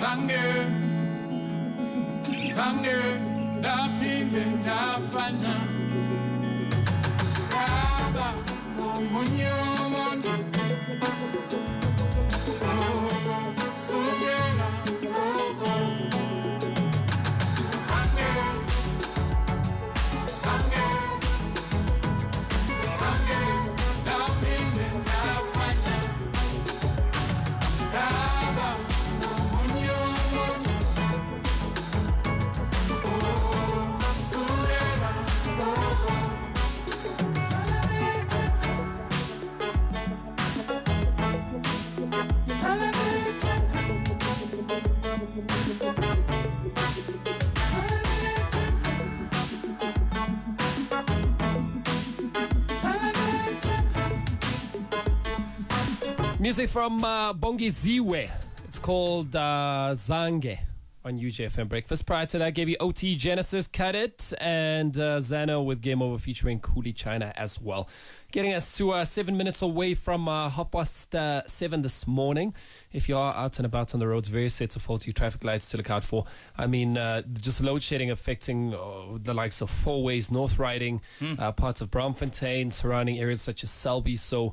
zange ndaphinde ndafana ndaba ngomunye umuntu sukela zange ndaphinde ndafana ndaba ngomunye umuntu Music from Bongi Ziwe. It's called Zange on UJFM Breakfast. Prior to that, I gave you OT Genesis, Cut It, and Zano with Game Over featuring Cooley China as well. Getting us to 7 minutes away from 7:30 this morning. If you are out and about on the roads, various sets of faulty traffic lights to look out for. I mean, just load shedding affecting the likes of Four Ways, North Riding, parts of Braamfontein, surrounding areas such as Selby. So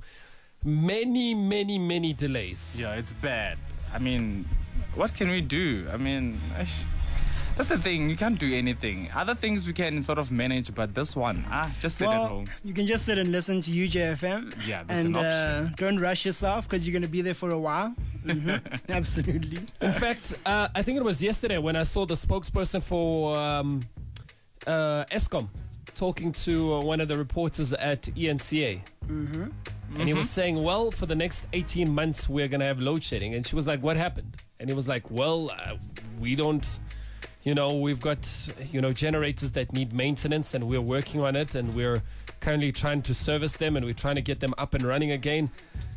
many delays. Yeah, it's bad. I mean, what can we do? I mean, that's the thing. You can't do anything. Other things we can sort of manage, but this one, just sit at home. You can just sit and listen to UJFM. Yeah, that's an option. Don't rush yourself because you're going to be there for a while. Mm-hmm. Absolutely. In fact, I think it was yesterday when I saw the spokesperson for Eskom talking to one of the reporters at ENCA. Mm-hmm. And he was saying, well, for the next 18 months, we're going to have load shedding. And she was like, what happened? And he was like, well, we don't, we've got, generators that need maintenance and we're working on it and we're currently trying to service them and we're trying to get them up and running again.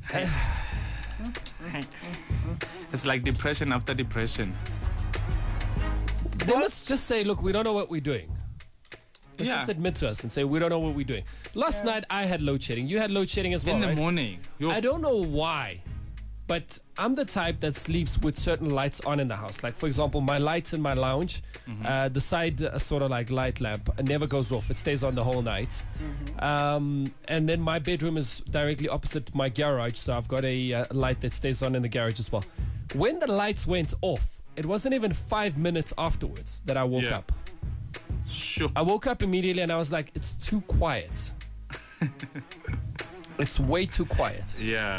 It's like depression after depression. They must just say, look, we don't know what we're doing. Let's just admit to us and say we don't know what we're doing. Last night I had load shedding. You had load shedding as well, in the right? morning. I don't know why, but I'm the type that sleeps with certain lights on in the house. Like, for example, my lights in my lounge, the side sort of like light lamp never goes off. It stays on the whole night. And then my bedroom is directly opposite my garage, so I've got a light that stays on in the garage as well. When the lights went off, it wasn't even 5 minutes afterwards that I woke up. Sure. I woke up immediately and I was like, it's too quiet. It's way too quiet. Yeah.